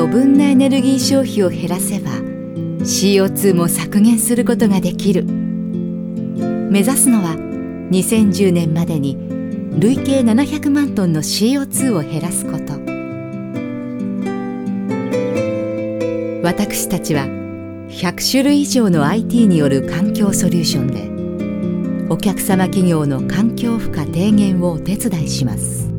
余分なエネルギー消費を減らせば CO2 も削減することができる。目指すのは2010年までに累計700万トンの CO2 を減らすこと。私たちは100種類以上の IT による環境ソリューションでお客様企業の環境負荷低減をお手伝いします。